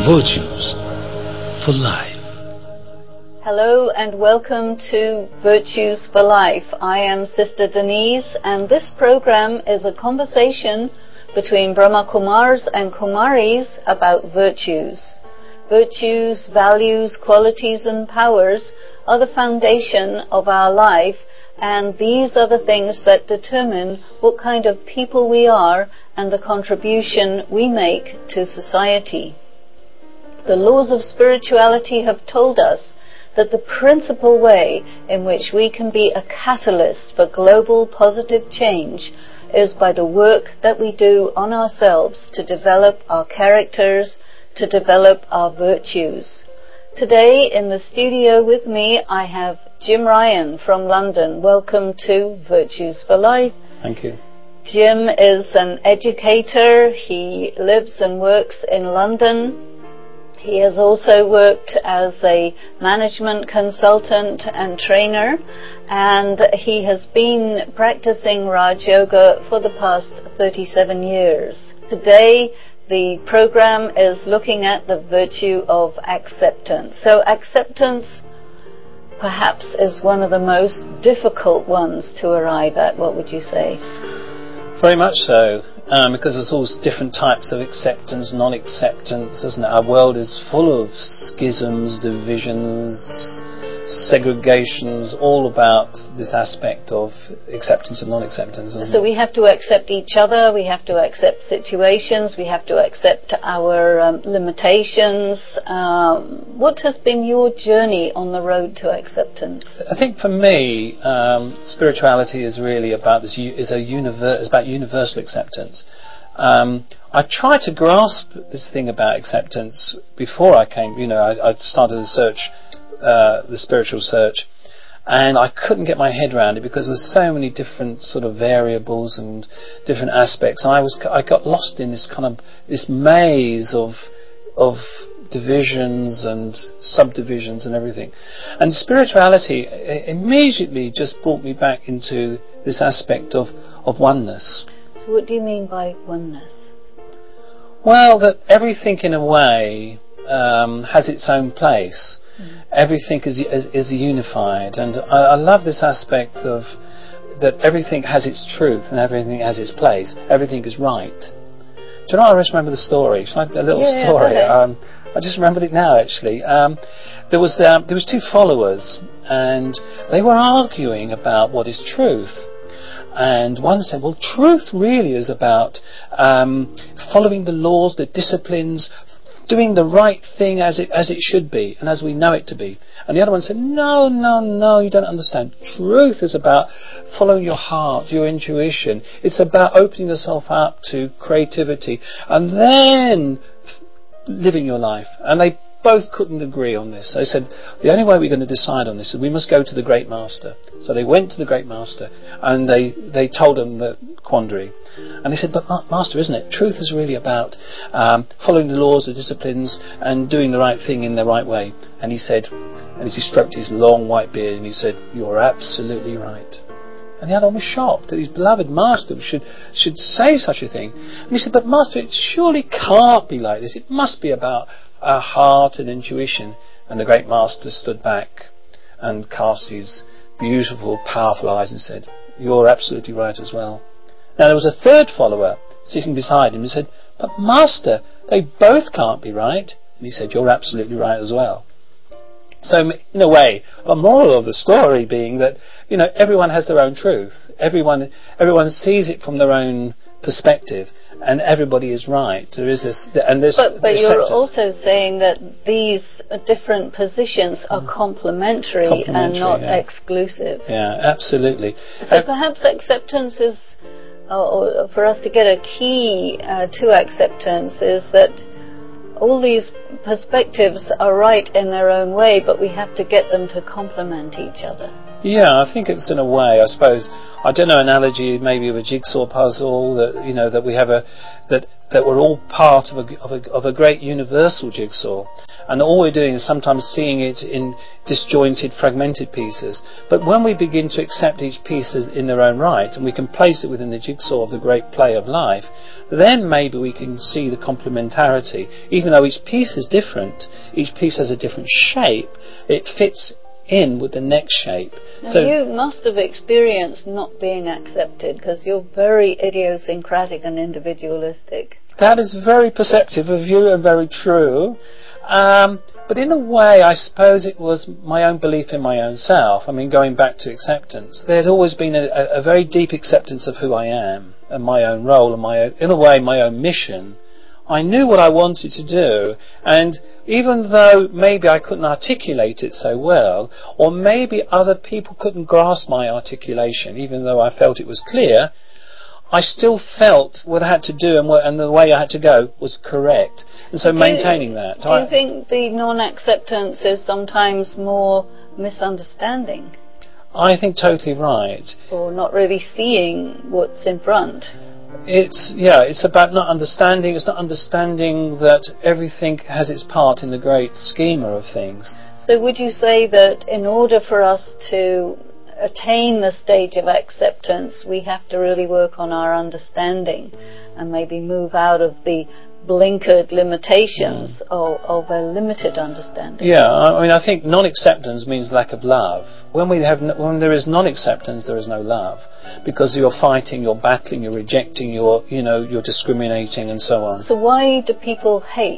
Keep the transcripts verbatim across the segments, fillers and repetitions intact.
Virtues for Life. Hello and welcome to Virtues for Life. I am Sister Denise, and this program is a conversation between Brahma Kumars and Kumaris about virtues. Virtues, values, qualities and powers are the foundation of our life, and these are the things that determine what kind of people we are and the contribution we make to society. The laws of spirituality have told us that the principal way in which we can be a catalyst for global positive change is by the work that we do on ourselves to develop our characters, to develop our virtues. Today in the studio with me I have Jim Ryan from London. Welcome to Virtues for Life. Thank you. Jim is an educator. He lives and works in London. He has also worked as a management consultant and trainer, and he has been practicing Raj Yoga for the past thirty-seven years. Today, the program is looking at the virtue of acceptance. So acceptance perhaps is one of the most difficult ones to arrive at. What would you say? Very much so. Um, because there's all different types of acceptance, non-acceptance, isn't it? Our world is full of schisms, divisions, segregations, all about this aspect of acceptance and non-acceptance. So we have to accept each other, we have to accept situations, we have to accept our um, limitations. Um, what has been your journey on the road to acceptance? I think for me, um, spirituality is really about this. Is a univer- is about universal acceptance. Um, I tried to grasp this thing about acceptance before I came. You know, I, I started the search. Uh, the spiritual search, and I couldn't get my head around it because there were so many different sort of variables and different aspects. And I was I got lost in this kind of this maze of of divisions and subdivisions and everything. And spirituality immediately just brought me back into this aspect of of oneness. So what do you mean by oneness? Well, that everything in a way um, has its own place. Mm. Everything is, is is unified, and I, I love this aspect of that everything has its truth and everything has its place. Everything is right. Do you know? I just remember the story. Shall I do a little yeah, story? Yeah, um, I just remembered it now. Actually, um, there was um, there was two followers, and they were arguing about what is truth. And one said, well, truth really is about um, following the laws, the disciplines, doing the right thing as it as it should be and as we know it to be. And the other one said, no, no, no, you don't understand. Truth is about following your heart, your intuition. It's about opening yourself up to creativity and then living your life. And they both couldn't agree on this. They said, the only way we're going to decide on this is we must go to the Great Master. So they went to the Great Master and they, they told him the quandary. And he said, but Master, isn't it? Truth is really about um, following the laws, the disciplines, and doing the right thing in the right way. And he said, and as he stroked his long white beard, and he said, you're absolutely right. And the other one was shocked that his beloved Master should should say such a thing. And he said, but Master, it surely can't be like this. It must be about our heart and intuition. And the Great Master stood back and cast his beautiful, powerful eyes and said, you're absolutely right as well. Now there was a third follower sitting beside him and said, but Master, they both can't be right. And he said, you're absolutely right as well. So in a way, the moral of the story being that, you know, everyone has their own truth. Everyone everyone sees it from their own perspective, and everybody is right. There is this, and this. But, but this you're acceptance. also saying that these different positions are mm. complementary, complementary and not yeah. exclusive. Yeah, absolutely. So uh, perhaps acceptance is, uh, or for us to get a key uh, to acceptance is that all these perspectives are right in their own way, but we have to get them to complement each other. Yeah, I think it's in a way, I suppose, I don't know, analogy maybe of a jigsaw puzzle, that, you know, that we have a, that, that we're all part of a, of a, of a great universal jigsaw. And all we're doing is sometimes seeing it in disjointed, fragmented pieces. But when we begin to accept each piece in their own right, and we can place it within the jigsaw of the great play of life, then maybe we can see the complementarity. Even though each piece is different, each piece has a different shape, it fits in with the next shape. Now So you must have experienced not being accepted, because you're very idiosyncratic and individualistic. that is very perceptive of you and very true. Um, but in a way, I suppose it was my own belief in my own self. I mean, going back to acceptance, there's always been a, a very deep acceptance of who I am and my own role and my own, in a way, my own mission. I knew what I wanted to do, and even though maybe I couldn't articulate it so well, or maybe other people couldn't grasp my articulation, even though I felt it was clear, I still felt what I had to do and, what, and the way I had to go was correct. And so do maintaining you, that. Do you think the non-acceptance is sometimes more misunderstanding? I think totally right. Or not really seeing what's in front? It's, yeah, it's about not understanding. It's not understanding that everything has its part in the great schema of things. So would you say that in order for us to attain the stage of acceptance, we have to really work on our understanding and maybe move out of the blinkered limitations mm. of, of a limited understanding? Yeah, I mean, I think non-acceptance means lack of love. When we have, no, when there is non-acceptance, there is no love, because you're fighting, you're battling, you're rejecting, you're, you know, you're discriminating, and so on. So why do people hate?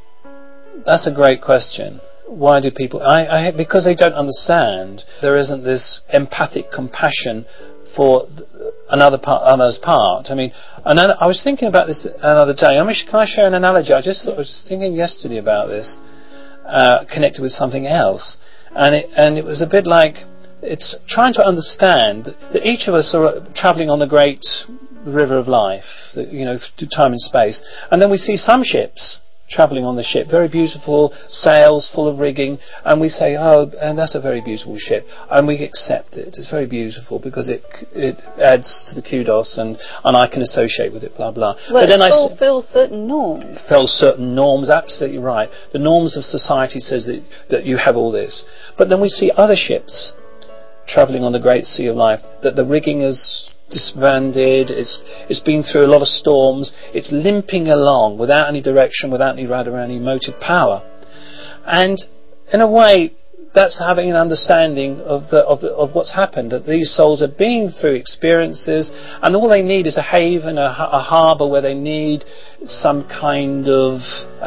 That's a great question. Why do people? I, I because they don't understand. There isn't this empathic compassion for another part, another's part. I mean, and I was thinking about this another day. I mean, can I share an analogy? I just thought, I was thinking yesterday about this, uh, connected with something else, and it and it was a bit like it's trying to understand that each of us are travelling on the great river of life, you know, through time and space, and then we see some ships travelling on the ship, very beautiful sails full of rigging, and we say, oh, and that's a very beautiful ship, and we accept it. It's very beautiful because it it adds to the kudos, and, and I can associate with it, blah blah. Well, but then it I fulfills certain norms. It fulfills certain norms, absolutely right. The norms of society says that that you have all this, but then we see other ships travelling on the great sea of life, that the rigging is disbanded, it's it's been through a lot of storms, it's limping along without any direction, without any rudder, any motive power. And in a way, that's having an understanding of the of the, of what's happened, that these souls have been through experiences, and all they need is a haven, a, a harbour where they need some kind of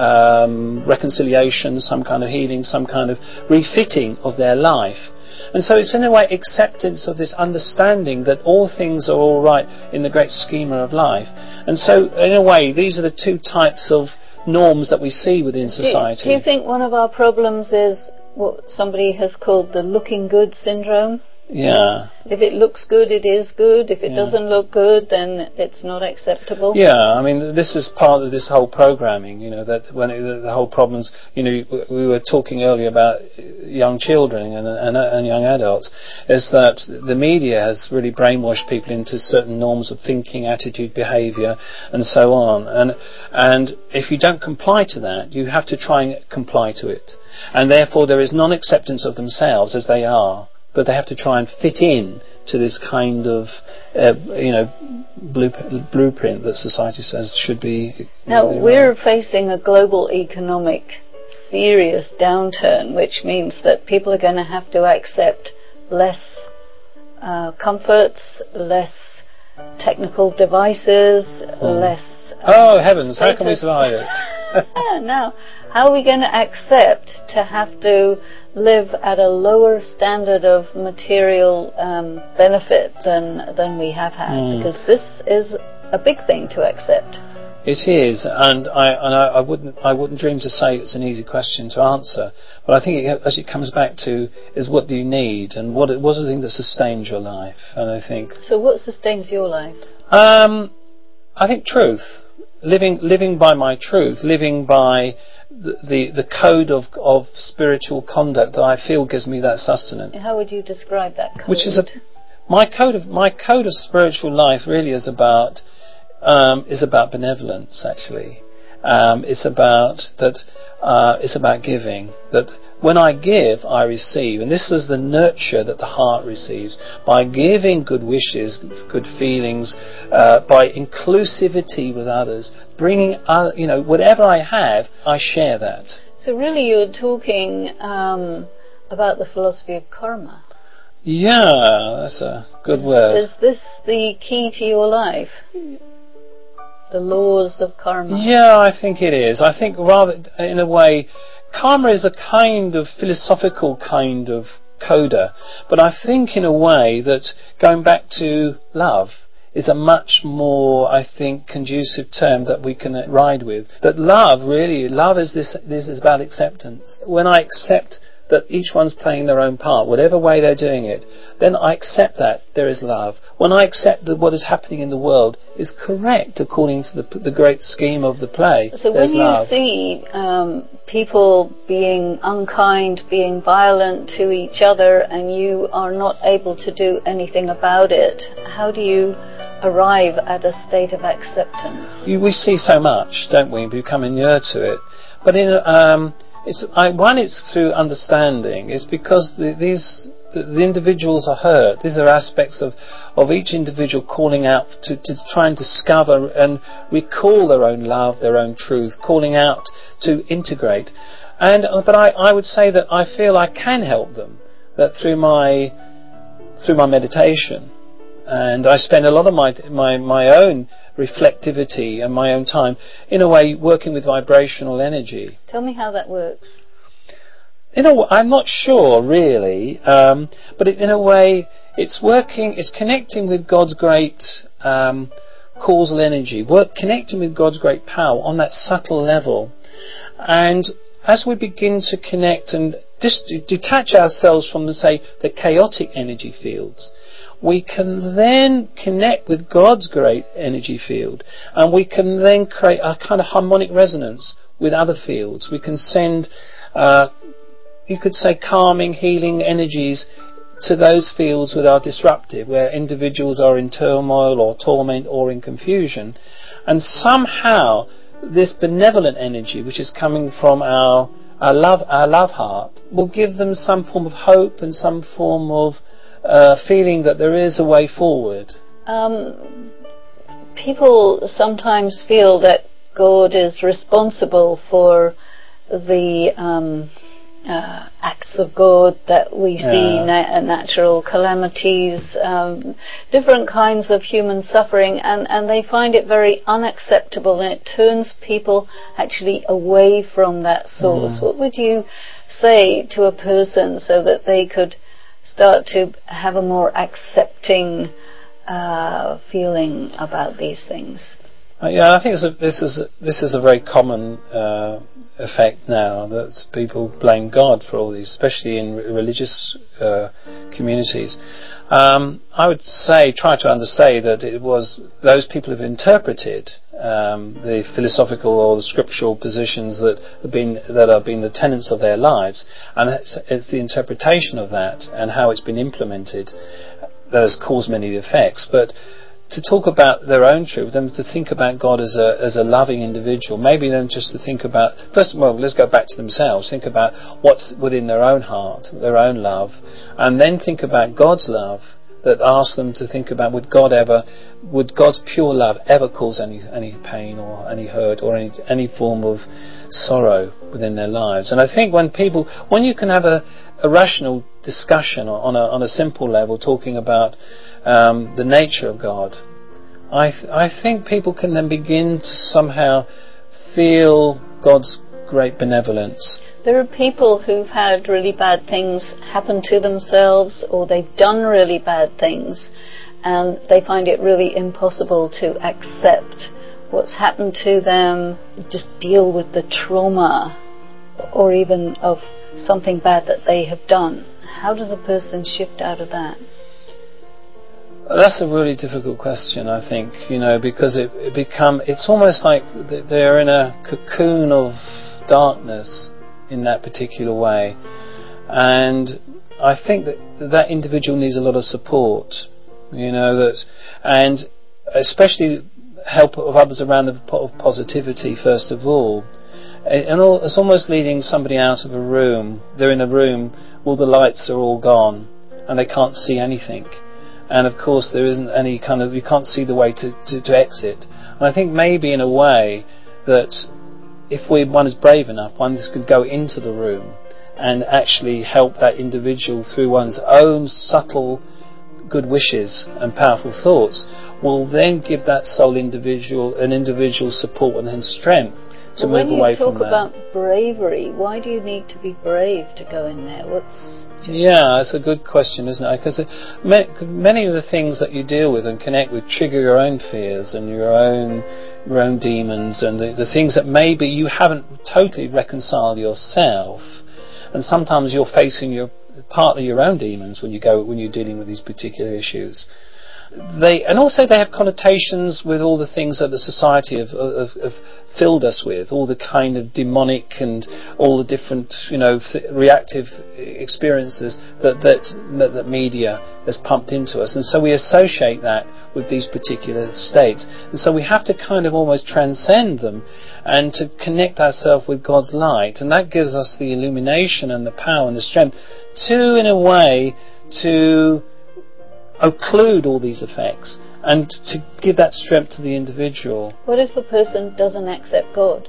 um, reconciliation, some kind of healing, some kind of refitting of their life. And so it's in a way acceptance of this understanding that all things are all right in the great schema of life. And so in a way, these are the two types of norms that we see within society. Do, do you think one of our problems is what somebody has called the looking good syndrome? Yeah. If it looks good, it is good. If it yeah. doesn't look good, then it's not acceptable. Yeah, I mean, this is part of this whole programming, you know, that when it, the whole problems, you know, we were talking earlier about young children and, and, and young adults, is that the media has really brainwashed people into certain norms of thinking, attitude, behaviour, and so on. And, and if you don't comply to that, you have to try and comply to it. And therefore there is non-acceptance of themselves as they are, but they have to try and fit in to this kind of, uh, you know, blueprint, blueprint that society says should be. Now, really we're right. facing a global economic serious downturn, which means that people are going to have to accept less uh, comforts, less technical devices, hmm. less... Uh, oh, heavens, how can we survive it? Now, how are we going to accept to have to live at a lower standard of material um, benefit than than we have had? Mm. Because this is a big thing to accept. It is, and I and I, I wouldn't I wouldn't dream to say it's an easy question to answer. But I think it, as it comes back to is what do you need, and what what's the thing that sustains your life? And I think. So, what sustains your life? Um, I think truth. living living by my truth, living by the the, the code of of spiritual conduct that I feel gives me that sustenance. How would you describe that code? Which is a my code of my code of spiritual life really is about um, is about benevolence. Actually, um, it's about that. Uh, it's about giving. That when I give, I receive, and this is the nurture that the heart receives by giving good wishes, good feelings, uh, by inclusivity with others, bringing, other, you know, whatever I have, I share that. So really, you're talking um, about the philosophy of karma. Yeah, that's a good word. Is this the key to your life? The laws of karma? Yeah, I think it is. I think rather, in a way, karma is a kind of philosophical kind of coda, but I think in a way that going back to love is a much more, I think, conducive term that we can ride with. That love, really, love is this, this is about acceptance. When I accept that each one's playing their own part, whatever way they're doing it, then I accept that there is love. When I accept that what is happening in the world is correct according to the, the great scheme of the play, so there's when you love. see um, people being unkind, being violent to each other, and you are not able to do anything about it, how do you arrive at a state of acceptance? You, we see so much, don't we? We become inured to it. But in um, It's, I, one, it's through understanding. It's because the, these the, the individuals are hurt. These are aspects of, of each individual calling out to, to try and discover and recall their own love, their own truth, calling out to integrate. And but I, I would say that I feel I can help them, that through my through my meditation. And I spend a lot of my my my own reflectivity and my own time, in a way, working with vibrational energy. Tell me how that works. You know, I'm not sure really, um, but it, in a way, it's working, it's connecting with God's great um, causal energy, work connecting with God's great power on that subtle level. And as we begin to connect and dis- detach ourselves from, the, say, the chaotic energy fields, we can then connect with God's great energy field, and we can then create a kind of harmonic resonance with other fields. We can send, uh, you could say, calming, healing energies to those fields that are disruptive, where individuals are in turmoil or torment or in confusion. And somehow this benevolent energy, which is coming from our, our love, our love heart, will give them some form of hope and some form of Uh, feeling that there is a way forward. Um, people sometimes feel that God is responsible for the um, uh, acts of God that we yeah. see, na- natural calamities, um, different kinds of human suffering, and, and they find it very unacceptable, and it turns people actually away from that source. Mm. What would you say to a person so that they could start to have a more accepting uh, feeling about these things? Uh, yeah, I think it's a, this is a, this is a very common uh, effect now, that people blame God for all these, especially in re- religious uh, communities. Um, I would say, try to understand that it was those people who've interpreted um, the philosophical or the scriptural positions that have been that have been the tenets of their lives, and it's, it's the interpretation of that and how it's been implemented that has caused many effects. But to talk about their own truth, them to think about God as a as a loving individual, maybe then just to think about, first of all, let's go back to themselves, think about what's within their own heart, their own love, and then think about God's love that asks them to think about, would God ever, would God's pure love ever cause any any pain or any hurt or any any form of sorrow within their lives? And I think when people, when you can have a, a rational discussion on a on a simple level, talking about um, the nature of God, I th- I think people can then begin to somehow feel God's great benevolence. There are people who've had really bad things happen to themselves, or they've done really bad things, and they find it really impossible to accept what's happened to them, just deal with the trauma, or even of something bad that they have done. How does a person shift out of that? That's a really difficult question, I think, you know, because it, it become, it's almost like they're in a cocoon of darkness in that particular way. And I think that that individual needs a lot of support, you know, that, and especially help of others around them of positivity first of all. And it's almost leading somebody out of a room. They're in a room, all the lights are all gone, and they can't see anything. And of course there isn't any kind of, you can't see the way to, to, to exit. And I think maybe in a way that if we, one is brave enough, one could go into the room and actually help that individual through one's own subtle good wishes and powerful thoughts, will then give that soul individual an individual support and then strength to well, move away from that. When you talk about bravery, why do you need to be brave to go in there? What's Yeah, it's a good question, isn't it? Because many of the things that you deal with and connect with trigger your own fears and your own your own demons and the, the things that maybe you haven't totally reconciled yourself. And sometimes you're facing your partly your own demons when you go when you're dealing with these particular issues. They and also they have connotations with all the things that the society have, have, have filled us with, all the kind of demonic and all the different, you know, th- reactive experiences that, that that that media has pumped into us, and so we associate that with these particular states, and so we have to kind of almost transcend them and to connect ourselves with God's light, and that gives us the illumination and the power and the strength to, in a way, to occlude all these effects and to give that strength to the individual. What if a person doesn't accept God?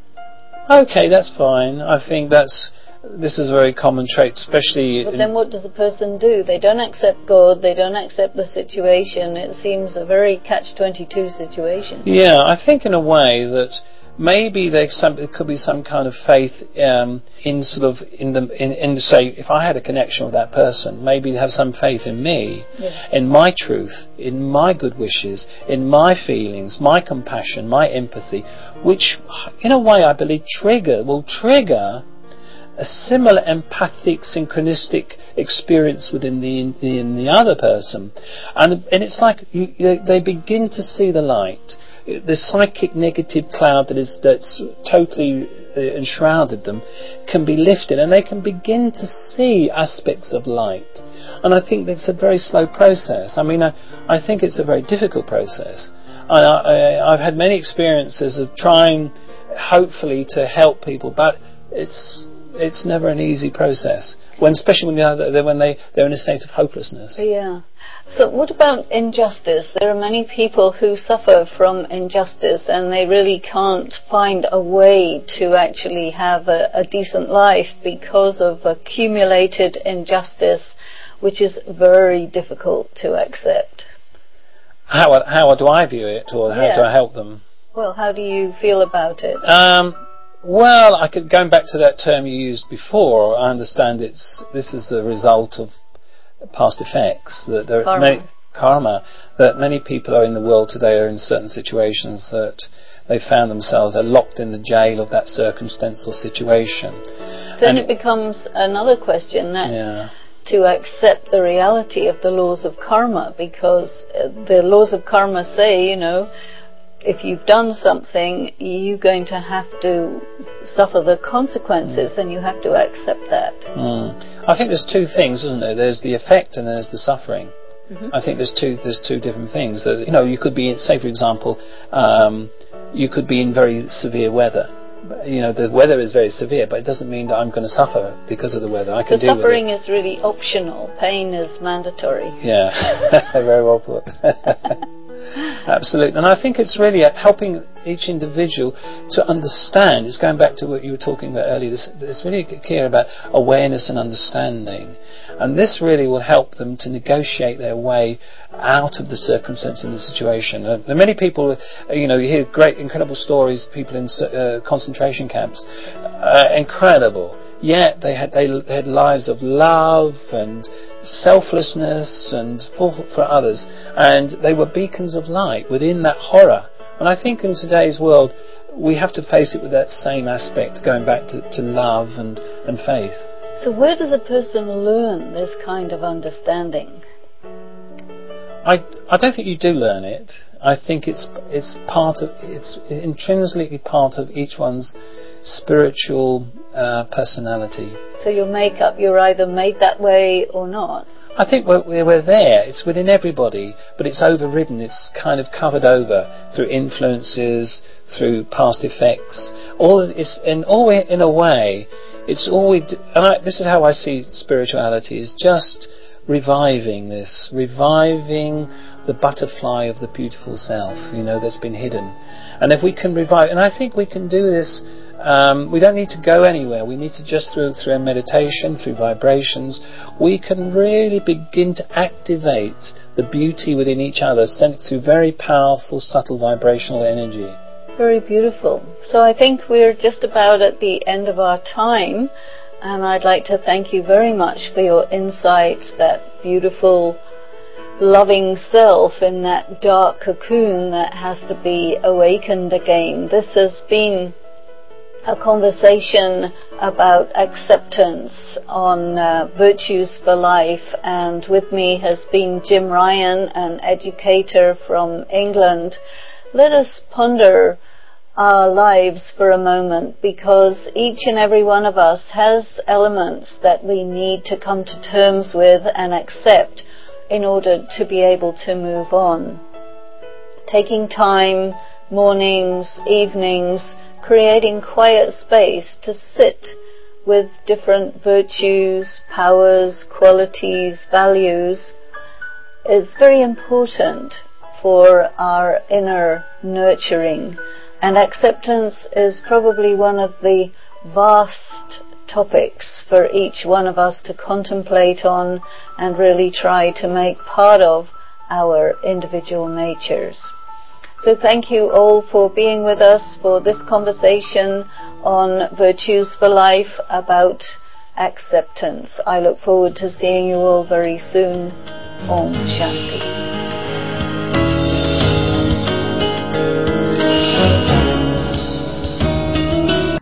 Okay, that's fine. I think that's this is a very common trait, especially. But then what does the person do? They don't accept God, they don't accept the situation. It seems a very catch twenty-two situation. Yeah, I think in a way that maybe there could be some kind of faith um, in sort of in the in, in say if I had a connection with that person, maybe they have some faith in me, yeah. in my truth, in my good wishes, in my feelings, my compassion, my empathy, which in a way I believe trigger will trigger a similar empathic synchronistic experience within the in, in the other person, and and it's like you, they begin to see the light. The psychic negative cloud that is that's totally uh, enshrouded them can be lifted, and they can begin to see aspects of light. And I think it's a very slow process. I mean, I, I think it's a very difficult process. I, I, I've had many experiences of trying, hopefully, to help people, but it's it's never an easy process. When, especially when, you know, when they they're in a state of hopelessness. Yeah. So what about injustice? There are many people who suffer from injustice and they really can't find a way to actually have a, a decent life because of accumulated injustice, which is very difficult to accept. How how do I view it, or how yeah. do I help them? Well, how do you feel about it? Um, well, I could going back to that term you used before. I understand it's this is a result of past effects, that there karma. are many, karma, that many people are in the world today are in certain situations that they found themselves are locked in the jail of that circumstantial situation. Then and it becomes another question that yeah. to accept the reality of the laws of karma, because the laws of karma say, you know, if you've done something, you're going to have to suffer the consequences, mm. and you have to accept that. Mm. I think there's two things, isn't there? There's the effect and there's the suffering. Mm-hmm. I think there's two there's two different things. That, you know, you could be, say for example, um, you could be in very severe weather. You know, the weather is very severe, but it doesn't mean that I'm going to suffer because of the weather. I can so deal with it. Suffering is really optional. Pain is mandatory. Yeah, very well put. Absolutely. And I think it's really helping each individual to understand. It's going back to what you were talking about earlier. This, it's really clear about awareness and understanding. And this really will help them to negotiate their way out of the circumstance and the situation. Uh, there are many people, uh, you know, you hear great, incredible stories, people in uh, concentration camps. Uh, incredible. Yet they had they had lives of love and selflessness and for, for others, and they were beacons of light within that horror. And I think in today's world we have to face it with that same aspect, going back to, to love and, and faith. So where does a person learn this kind of understanding? I I don't think you do learn it. I think it's it's part of it's intrinsically part of each one's spiritual uh, personality. So your makeup, you're either made that way or not. I think we're, we're there. It's within everybody, but it's overridden. It's kind of covered over through influences, through past effects. All is in all in a way. It's all we do, and I, this is how I see spirituality: is just reviving this, reviving the butterfly of the beautiful self, you know, that's been hidden. And if we can revive, and I think we can do this. Um, we don't need to go anywhere. We need to just through through meditation, through vibrations, we can really begin to activate the beauty within each other, sent through very powerful, subtle vibrational energy. Very beautiful. So I think we're just about at the end of our time, and I'd like to thank you very much for your insights, that beautiful, loving self in that dark cocoon that has to be awakened again. This has been a conversation about acceptance on uh, Virtues for Life, and with me has been Jim Ryan, an educator from England. Let us ponder our lives for a moment, because each and every one of us has elements that we need to come to terms with and accept in order to be able to move on. Taking time, mornings, evenings, creating quiet space to sit with different virtues, powers, qualities, values is very important for our inner nurturing. And acceptance is probably one of the vast topics for each one of us to contemplate on and really try to make part of our individual natures. So thank you all for being with us for this conversation on Virtues for Life about acceptance. I look forward to seeing you all very soon. Om Shanti.